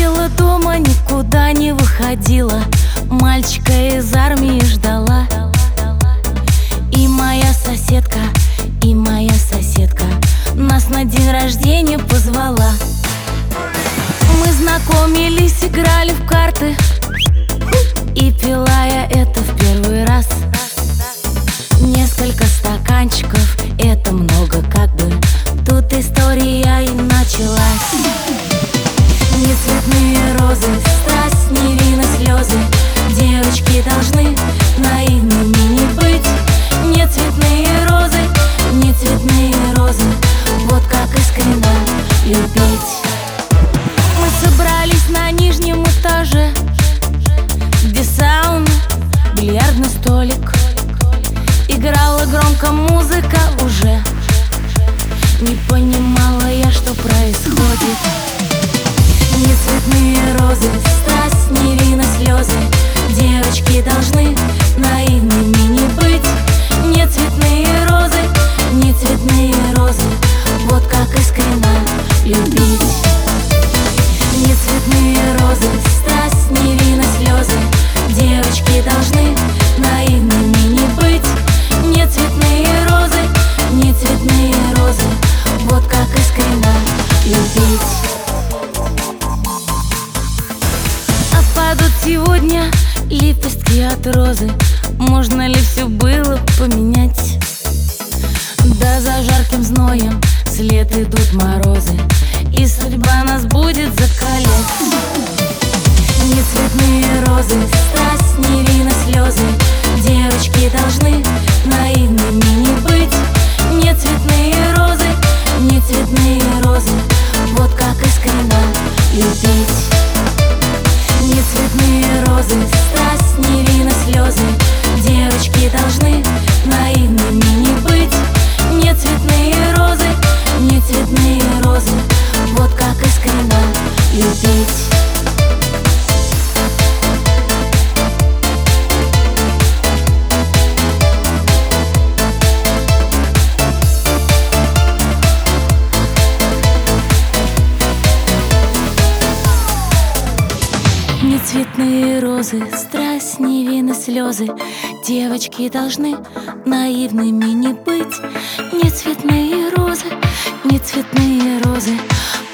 Сидела дома, никуда не выходила, мальчика из армии ждала. И моя соседка нас на день рождения позвала. Мы знакомились, играли в карты, и пила я это в первый раз. Несколько стаканчиков, это много как бы. Тут история и началась. Не цветные розы, страсть, не вина, слезы. Девочки должны наивными не быть. Не цветные розы, не цветные розы. Вот как искренне любить. Мы собрались на нижнем этаже, где сауна, бильярдный столик. Играла громко музыка уже. Не понимала я, что происходит. Не цветные розы, страсть, не вина, слезы. Девочки должны наивными не быть. Не цветные розы, не цветные розы. Вот как искренне любить. Не цветные розы, страсть, не вина, слезы. Девочки должны наивными не быть. Не цветные розы, не цветные розы. Вот как искренне любить. А падут сегодня лепестки от розы. Можно ли все было поменять? Да за жарким зноем след идут морозы, и судьба нас будет закалять. Не цветные розы, страсть, не вина, слезы. Девочки должны наивными не быть. Не цветные розы, не цветные розы. Вот как искренне любить. Не цветные розы, страсть, не вина, слезы. Девочки должны наивными не быть. Не цветные розы, не цветные розы. Вот как искренне любить. Не цветные розы, страсть, не вина, слезы. Девочки должны наивными не быть. Не цветные розы, не цветные розы.